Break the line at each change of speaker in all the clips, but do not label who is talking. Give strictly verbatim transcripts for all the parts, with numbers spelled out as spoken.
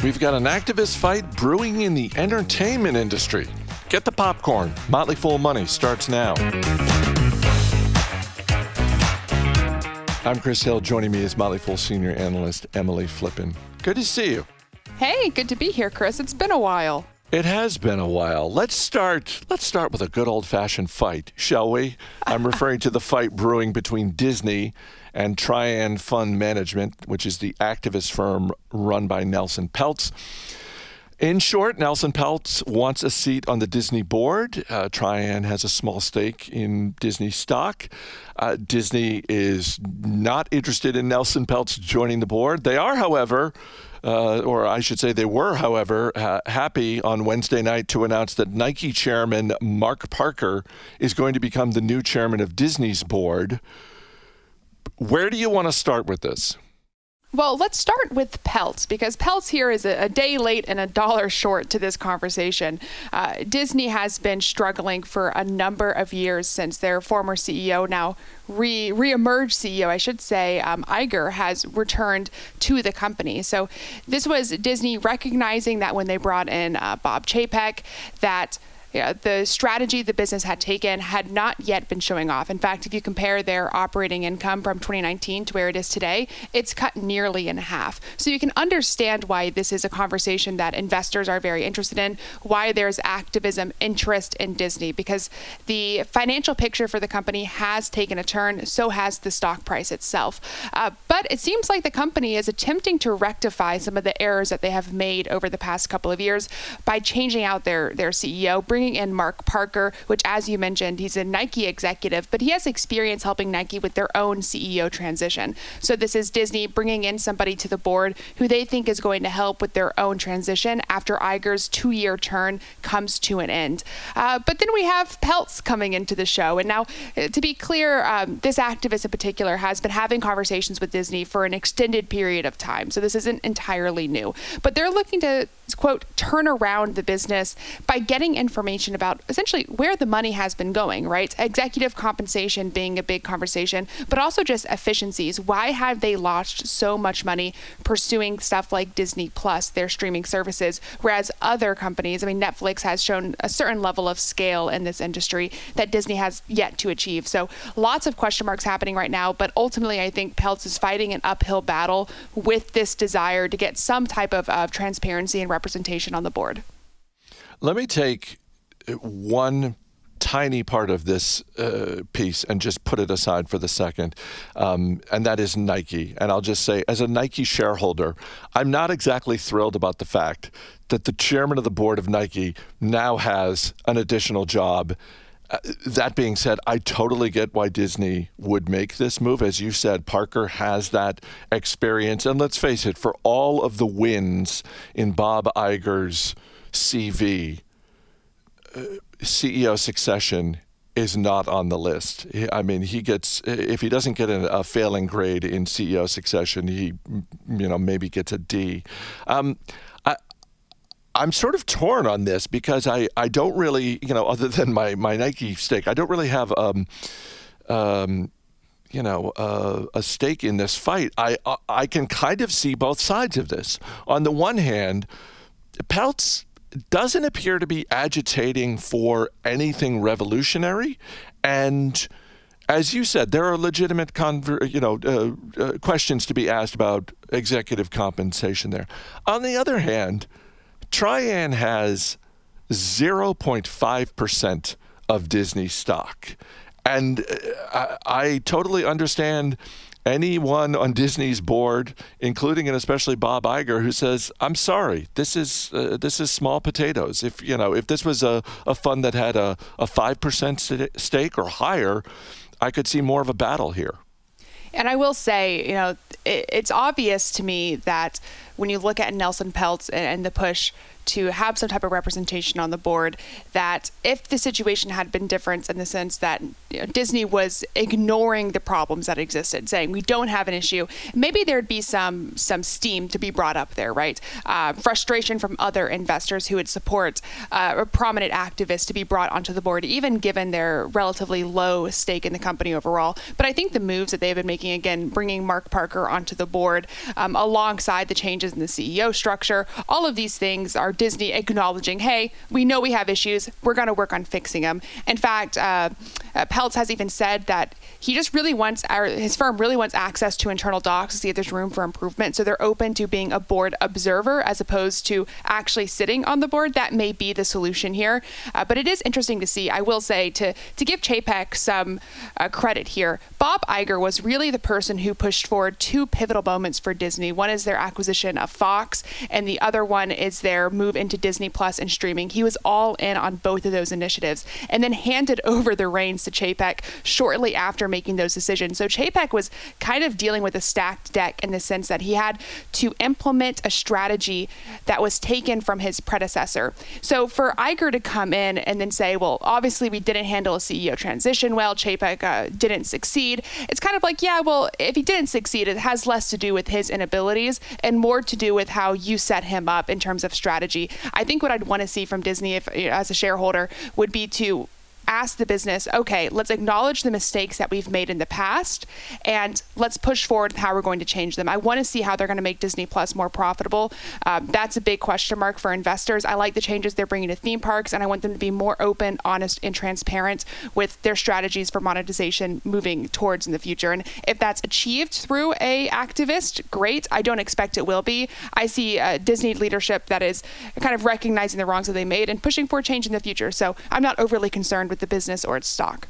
we've got an activist fight brewing in the entertainment industry. Get the popcorn. Motley Fool Money starts now. I'm Chris Hill. Joining me is Motley Fool senior analyst Emily Flippen. Good to see you.
Hey, good to be here, Chris. It's been a while.
It has been a while. Let's start let's start with a good old-fashioned fight, shall we? I'm referring to the fight brewing between Disney and Trian Fund Management, which is the activist firm run by Nelson Peltz. In short, Nelson Peltz wants a seat on the Disney board. Uh, Trian has a small stake in Disney stock. Uh, Disney is not interested in Nelson Peltz joining the board. They are, however, uh, or I should say they were, however, uh, happy on Wednesday night to announce that Nike chairman Mark Parker is going to become the new chairman of Disney's board. Where do you want to start with this?
Well, let's start with Peltz, because Peltz here is a, a day late and a dollar short to this conversation. Uh, Disney has been struggling for a number of years since their former C E O, now re re-emerged C E O, I should say, um, Iger, has returned to the company. So this was Disney recognizing that when they brought in uh, Bob Chapek, that Yeah, the strategy the business had taken had not yet been showing off. In fact, if you compare their operating income from twenty nineteen to where it is today, it's cut nearly in half. So you can understand why this is a conversation that investors are very interested in, why there's activism interest in Disney, because the financial picture for the company has taken a turn, so has the stock price itself. Uh, but it seems like the company is attempting to rectify some of the errors that they have made over the past couple of years by changing out their, their C E O, bringing in Mark Parker, which, as you mentioned, he's a Nike executive, but he has experience helping Nike with their own C E O transition. So this is Disney bringing in somebody to the board who they think is going to help with their own transition after Iger's two-year term comes to an end. Uh, but then we have Peltz coming into the show. And now, to be clear, um, this activist in particular has been having conversations with Disney for an extended period of time. So this isn't entirely new. But they're looking to, quote, turn around the business by getting information about essentially where the money has been going, right? Executive compensation being a big conversation, but also just efficiencies. Why have they lost so much money pursuing stuff like Disney Plus, their streaming services, whereas other companies, I mean, Netflix has shown a certain level of scale in this industry that Disney has yet to achieve. So lots of question marks happening right now, but ultimately I think Peltz is fighting an uphill battle with this desire to get some type of, of transparency and representation on the board.
Let me take one tiny part of this uh, piece and just put it aside for the second, um, and that is Nike. And I'll just say, as a Nike shareholder, I'm not exactly thrilled about the fact that the chairman of the board of Nike now has an additional job. Uh, that being said, I totally get why Disney would make this move. As you said, Parker has that experience. And let's face it, for all of the wins in Bob Iger's C V, C E O succession is not on the list. I mean, he gets, if he doesn't get a, a failing grade in C E O succession, he, you know, maybe gets a D. Um, I, I'm sort of torn on this because I, I don't really, you know, other than my, my Nike stake, I don't really have, um, um, you know, uh, a stake in this fight. I, I can kind of see both sides of this. On the one hand, Peltz doesn't appear to be agitating for anything revolutionary, and as you said, there are legitimate, conver- you know, uh, uh, questions to be asked about executive compensation there. On the other hand, Trian has zero point five percent of Disney stock, and I, I totally understand anyone on Disney's board, including and especially Bob Iger, who says, "I'm sorry, this is uh, this is small potatoes. If you know, if this was a, a fund that had a a five percent st- stake or higher, I could see more of a battle here."
And I will say, you know, it, it's obvious to me that when you look at Nelson Peltz and, and the push to have some type of representation on the board, that if the situation had been different in the sense that, you know, Disney was ignoring the problems that existed, saying we don't have an issue, maybe there'd be some some steam to be brought up there, right? Uh, frustration from other investors who would support uh, a prominent activist to be brought onto the board, even given their relatively low stake in the company overall. But I think the moves that they've been making, again, bringing Mark Parker onto the board um, alongside the changes changes in the C E O structure. All of these things are Disney acknowledging, hey, we know we have issues. We're going to work on fixing them. In fact, uh, uh, Peltz has even said that he just really wants, our, his firm really wants access to internal docs to see if there's room for improvement. So they're open to being a board observer as opposed to actually sitting on the board. That may be the solution here. Uh, but it is interesting to see. I will say, to, to give Chapek some uh, credit here, Bob Iger was really the person who pushed forward two pivotal moments for Disney. One is their acquisition of Fox, and the other one is their move into Disney Plus and streaming. He was all in on both of those initiatives and then handed over the reins to Chapek shortly after making those decisions. So Chapek was kind of dealing with a stacked deck in the sense that he had to implement a strategy that was taken from his predecessor. So for Iger to come in and then say, well, obviously we didn't handle a C E O transition well, Chapek uh, didn't succeed. It's kind of like, yeah, well, if he didn't succeed, it has less to do with his inabilities and more to do with how you set him up in terms of strategy. I think what I'd want to see from Disney if, as a shareholder would be to ask the business, okay, let's acknowledge the mistakes that we've made in the past and let's push forward with how we're going to change them. I want to see how they're going to make Disney Plus more profitable. Um, that's a big question mark for investors. I like the changes they're bringing to theme parks, and I want them to be more open, honest, and transparent with their strategies for monetization moving towards in the future. And if that's achieved through a activist, great. I don't expect it will be. I see uh, Disney leadership that is kind of recognizing the wrongs that they made and pushing for change in the future. So I'm not overly concerned with the business or its stock.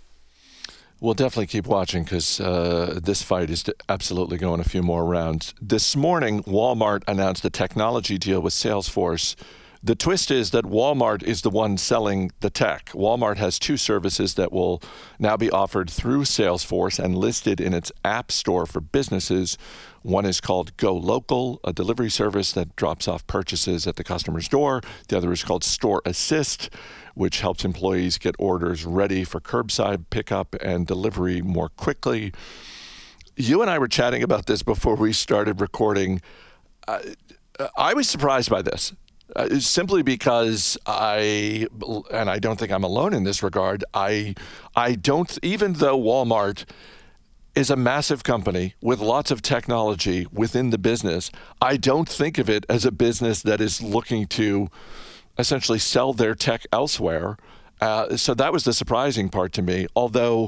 We'll definitely keep watching because uh, this fight is absolutely going a few more rounds. This morning, Walmart announced a technology deal with Salesforce. The twist is that Walmart is the one selling the tech. Walmart has two services that will now be offered through Salesforce and listed in its app store for businesses. One is called Go Local, a delivery service that drops off purchases at the customer's door. The other is called Store Assist, which helps employees get orders ready for curbside pickup and delivery more quickly. You and I were chatting about this before we started recording. Uh, I was surprised by this. Uh, simply because I, and I don't think I'm alone in this regard, I, I don't, even though Walmart is a massive company with lots of technology within the business, I don't think of it as a business that is looking to essentially sell their tech elsewhere. Uh, so that was the surprising part to me, although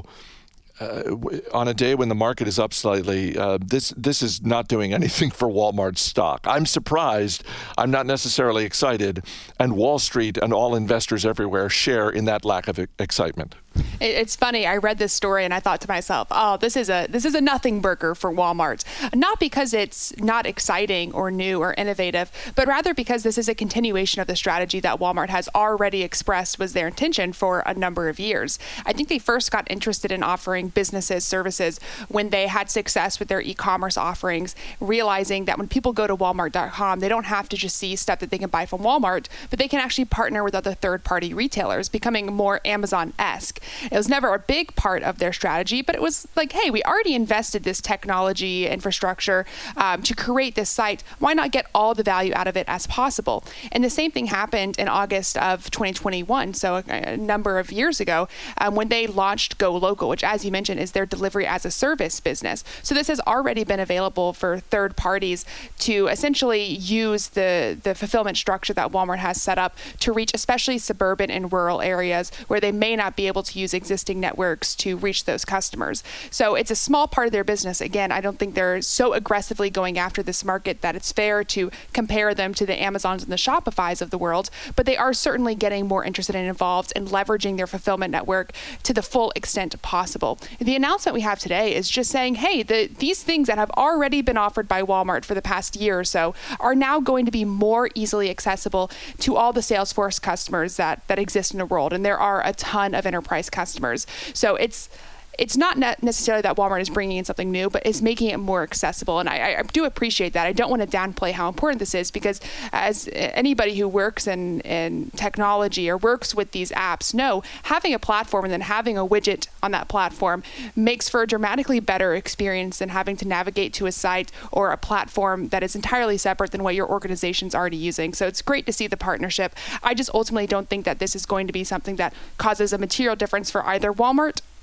Uh, on a day when the market is up slightly, uh, this this is not doing anything for Walmart's stock. I'm surprised. I'm not necessarily excited. And Wall Street and all investors everywhere share in that lack of excitement.
It's funny. I read this story and I thought to myself, "Oh, this is a this is a nothing burger for Walmart." Not because it's not exciting or new or innovative, but rather because this is a continuation of the strategy that Walmart has already expressed was their intention for a number of years. I think they first got interested in offering businesses services when they had success with their e-commerce offerings, realizing that when people go to walmart dot com, they don't have to just see stuff that they can buy from Walmart, but they can actually partner with other third-party retailers, becoming more Amazon-esque. It was never a big part of their strategy, but it was like, hey, we already invested this technology infrastructure um, to create this site. Why not get all the value out of it as possible? And the same thing happened in August of twenty twenty-one, so a, a number of years ago, um, when they launched Go Local, which, as you mentioned, is their delivery as a service business. So this has already been available for third parties to essentially use the, the fulfillment structure that Walmart has set up to reach especially suburban and rural areas where they may not be able to use existing networks to reach those customers. So it's a small part of their business. Again, I don't think they're so aggressively going after this market that it's fair to compare them to the Amazons and the Shopifys of the world, but they are certainly getting more interested and involved in leveraging their fulfillment network to the full extent possible. The announcement we have today is just saying, hey, the, these things that have already been offered by Walmart for the past year or so are now going to be more easily accessible to all the Salesforce customers that, that exist in the world. And there are a ton of enterprise customers. So it's It's not necessarily that Walmart is bringing in something new, but is making it more accessible. And I, I do appreciate that. I don't want to downplay how important this is, because as anybody who works in, in technology or works with these apps know, having a platform and then having a widget on that platform makes for a dramatically better experience than having to navigate to a site or a platform that is entirely separate than what your organization's already using. So it's great to see the partnership. I just ultimately don't think that this is going to be something that causes a material difference for either Walmart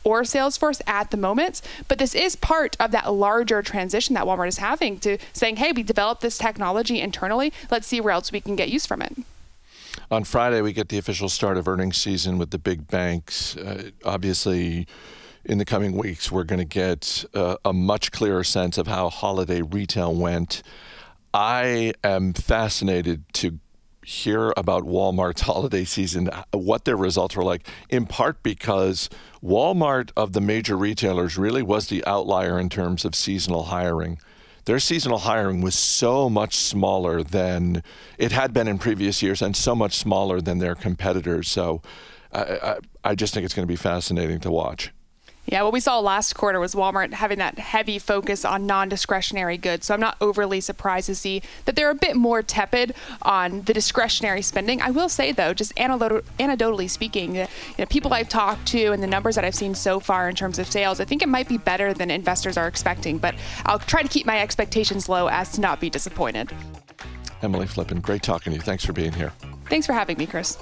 or Salesforce at the moment, but this is part of that larger transition that Walmart is having to saying, hey, we developed this technology internally. Let's see where else we can get use from it.
On Friday, we get the official start of earnings season with the big banks. Uh, obviously, in the coming weeks, we're going to get uh, a much clearer sense of how holiday retail went. I am fascinated to hear about Walmart's holiday season, what their results were like, in part because Walmart, of the major retailers, really was the outlier in terms of seasonal hiring. Their seasonal hiring was so much smaller than it had been in previous years and so much smaller than their competitors. So I, I, I just think it's going to be fascinating to watch.
Yeah, what we saw last quarter was Walmart having that heavy focus on non-discretionary goods. So I'm not overly surprised to see that they're a bit more tepid on the discretionary spending. I will say, though, just anecdotally speaking, you know, people I've talked to and the numbers that I've seen so far in terms of sales, I think it might be better than investors are expecting. But I'll try to keep my expectations low as to not be disappointed.
Emily Flippen, great talking to you. Thanks for being here.
Thanks for having me, Chris.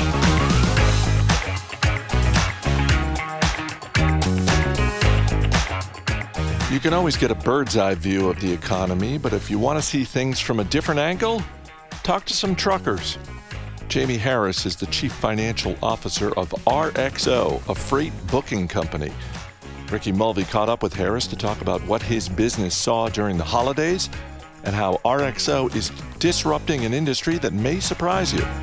You can always get a bird's eye view of the economy, but if you want to see things from a different angle, talk to some truckers. Jamie Harris is the Chief Financial Officer of R X O, a freight booking company. Ricky Mulvey caught up with Harris to talk about what his business saw during the holidays and how R X O is disrupting an industry that may surprise you.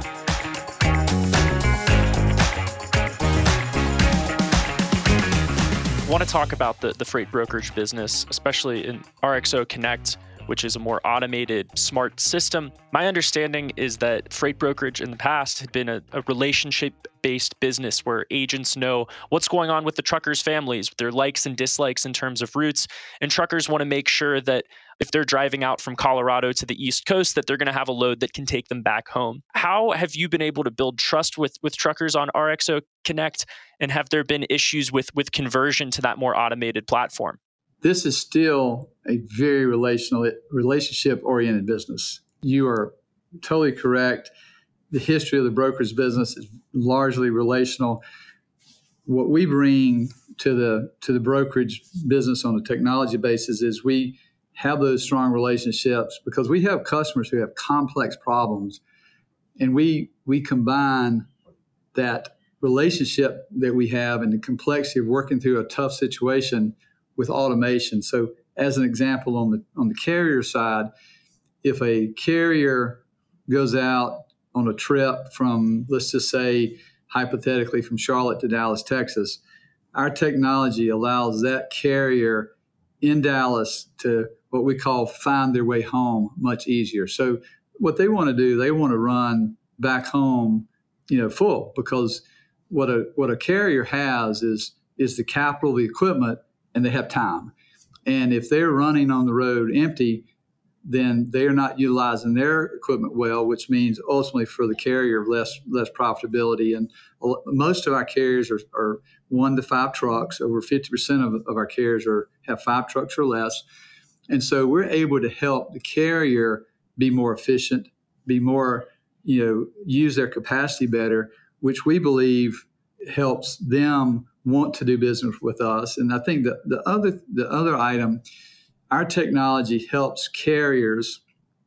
I want to talk about the, the freight brokerage business, especially in R X O Connect, which is a more automated, smart system. My understanding is that freight brokerage in the past had been a, a relationship-based business where agents know what's going on with the truckers' families, their likes and dislikes in terms of routes, and truckers want to make sure that if they're driving out from Colorado to the East Coast, that they're going to have a load that can take them back home. How have you been able to build trust with, with truckers on R X O Connect, and have there been issues with, with conversion to that more automated platform?
This is still a very relational, relationship-oriented business. You are totally correct. The history of the brokerage business is largely relational. What we bring to the to the brokerage business on a technology basis is we have those strong relationships because we have customers who have complex problems, and we we combine that relationship that we have and the complexity of working through a tough situation with automation. So as an example, on the on the carrier side, if a carrier goes out on a trip from, let's just say, hypothetically from Charlotte to Dallas, Texas, our technology allows that carrier in Dallas to what we call find their way home much easier. So what they want to do, they want to run back home, you know, full, because what a what a carrier has is is the capital, the equipment, and they have time. And if they're running on the road empty, then they're not utilizing their equipment well, which means ultimately for the carrier less less profitability. And most of our carriers are, are one to five trucks. Over fifty percent of, of our carriers are have five trucks or less. And so we're able to help the carrier be more efficient, be more, you know, use their capacity better, which we believe helps them want to do business with us. And I think that the other the other item, our technology helps carriers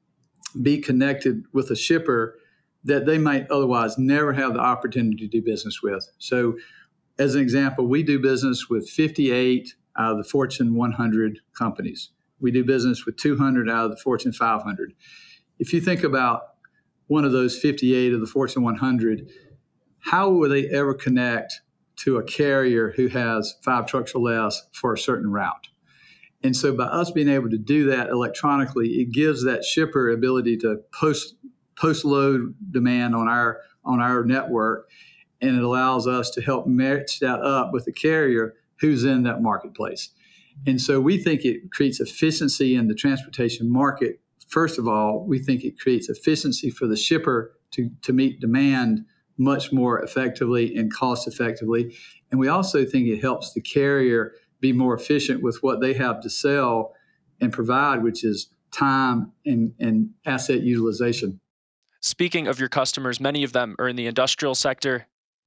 be connected with a shipper that they might otherwise never have the opportunity to do business with. So as an example, we do business with fifty-eight out of the Fortune one hundred companies. We do business with two hundred out of the Fortune five hundred. If you think about one of those fifty-eight of the Fortune one hundred, how will they ever connect to a carrier who has five trucks or less for a certain route? And so by us being able to do that electronically, it gives that shipper ability to post post load demand on our on our network, and it allows us to help match that up with the carrier who's in that marketplace. And so we think it creates efficiency in the transportation market. First of all, we think it creates efficiency for the shipper to, to meet demand much more effectively and cost effectively. And we also think it helps the carrier be more efficient with what they have to sell and provide, which is time and, and asset utilization.
Speaking of your customers, many of them are in the industrial sector.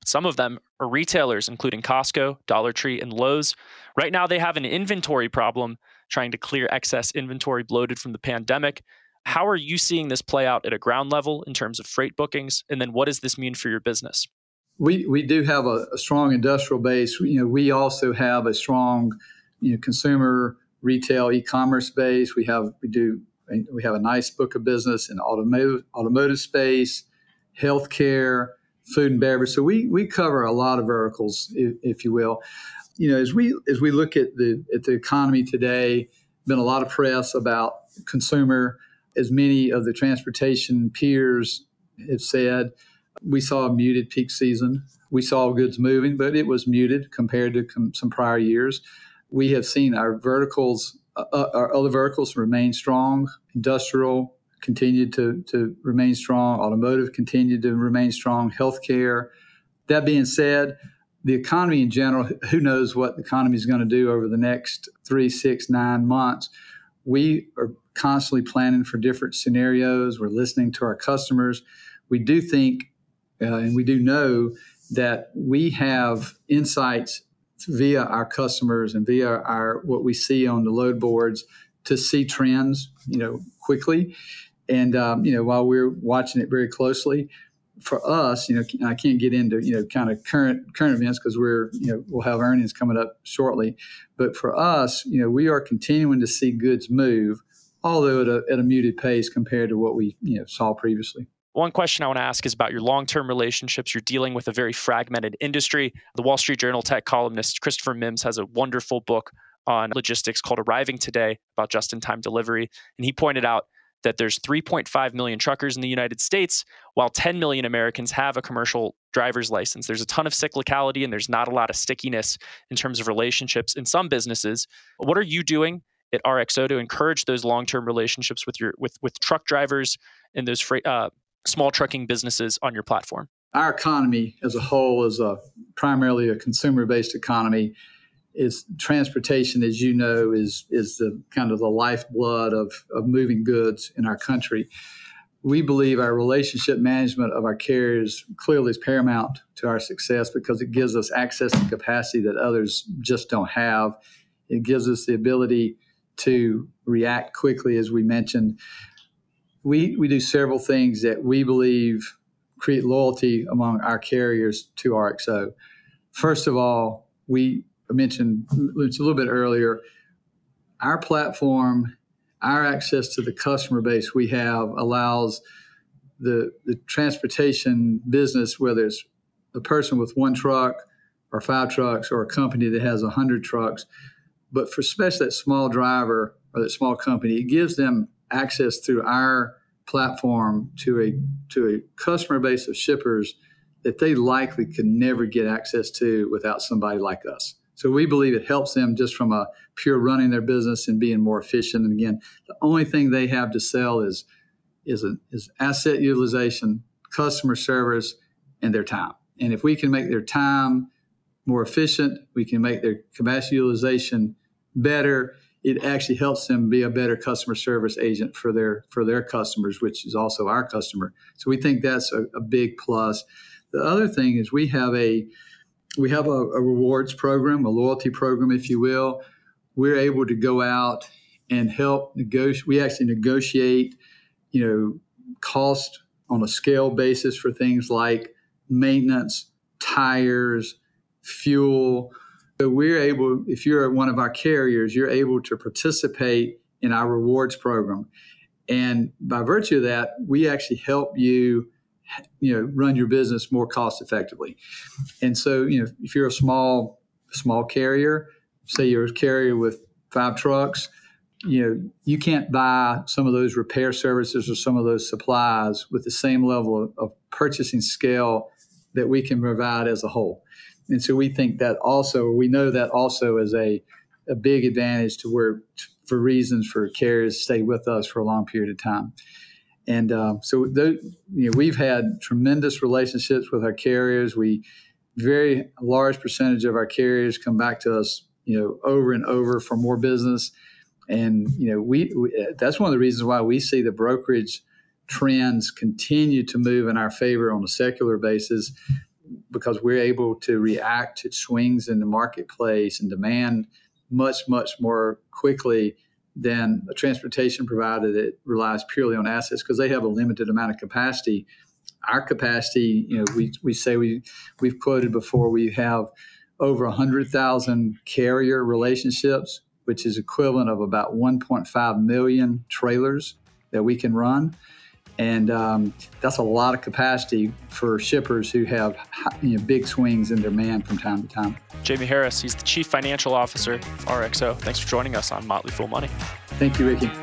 Some of them are retailers, including Costco, Dollar Tree, and Lowe's. Right now, they have an inventory problem, trying to clear excess inventory bloated from the pandemic. How are you seeing this play out at a ground level in terms of freight bookings? And then what does this mean for your business?
We we do have a, a strong industrial base. You know, we also have a strong, you know, consumer retail e-commerce base. We have we do we have a nice book of business in automotive automotive space, healthcare, food and beverage. So we we cover a lot of verticals, if, if you will. You know, as we as we look at the at the economy today, been a lot of press about consumer. As many of the transportation peers have said, we saw a muted peak season. We saw goods moving, but it was muted compared to com- some prior years. We have seen our verticals, uh, our other verticals remain strong. Industrial continued to, to remain strong. Automotive continued to remain strong. Healthcare. That being said, the economy in general, who knows what the economy is going to do over the next three, six, nine months. We are constantly planning for different scenarios. We're listening to our customers. We do think uh, and we do know that we have insights via our customers and via our what we see on the load boards to see trends, you know, quickly. And um, you know, while we're watching it very closely, for us, you know, I can't get into, you know, kind of current current events because we're, you know, we'll have earnings coming up shortly. But for us, you know, we are continuing to see goods move, although at a, at a muted pace compared to what we, you know, saw previously.
One question I want to ask is about your long-term relationships. You're dealing with a very fragmented industry. The Wall Street Journal tech columnist Christopher Mims has a wonderful book on logistics called Arriving Today about just-in-time delivery. And he pointed out that there's three point five million truckers in the United States, while ten million Americans have a commercial driver's license. There's a ton of cyclicality and there's not a lot of stickiness in terms of relationships in some businesses. What are you doing at R X O to encourage those long-term relationships with your with with truck drivers and those freight, uh, small trucking businesses on your platform?
Our economy as a whole is a primarily a consumer-based economy. Is transportation, as you know, is is the kind of the lifeblood of, of moving goods in our country. We believe our relationship management of our carriers clearly is paramount to our success because it gives us access to capacity that others just don't have. It gives us the ability to react quickly, as we mentioned. We we do several things that we believe create loyalty among our carriers to R X O. First of all, we I mentioned a little bit earlier, our platform, our access to the customer base we have allows the, the transportation business, whether it's a person with one truck or five trucks or a company that has one hundred trucks, but for especially that small driver or that small company, it gives them access through our platform to a to a customer base of shippers that they likely could never get access to without somebody like us. So we believe it helps them just from a pure running their business and being more efficient. And again, the only thing they have to sell is is, a, is asset utilization, customer service, and their time. And if we can make their time more efficient, we can make their capacity utilization better. It actually helps them be a better customer service agent for their for their customers, which is also our customer. So we think that's a, a big plus. The other thing is we have a We have a, a rewards program, a loyalty program, if you will. We're able to go out and help negotiate. We actually negotiate, you know, cost on a scale basis for things like maintenance, tires, fuel. So we're able, if you're one of our carriers, you're able to participate in our rewards program. And by virtue of that, we actually help you you know, run your business more cost effectively. And so, you know, if you're a small, small carrier, say you're a carrier with five trucks, you know, you can't buy some of those repair services or some of those supplies with the same level of, of purchasing scale that we can provide as a whole. And so we think that also, we know that also is a, a big advantage to where, for reasons for carriers to stay with us for a long period of time. And uh, so those, you know, we've had tremendous relationships with our carriers. We very large percentage of our carriers come back to us, you know, over and over for more business. And, you know, we, we that's one of the reasons why we see the brokerage trends continue to move in our favor on a secular basis. because we're able to react to swings in the marketplace and demand much, much more quickly than a transportation provider that relies purely on assets because they have a limited amount of capacity. Our capacity, you know, we, we say we, we've quoted before, we have over one hundred thousand carrier relationships, which is equivalent of about one point five million trailers that we can run. And um, that's a lot of capacity for shippers who have, you know, big swings in demand from time to time.
Jamie Harris, he's the Chief Financial Officer of R X O. Thanks for joining us on Motley Fool Money.
Thank you, Ricky.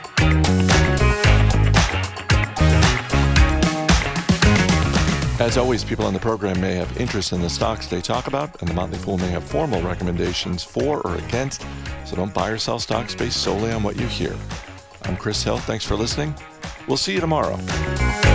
As always, people on the program may have interest in the stocks they talk about, and the Motley Fool may have formal recommendations for or against, so don't buy or sell stocks based solely on what you hear. I'm Chris Hill. Thanks for listening. We'll see you tomorrow.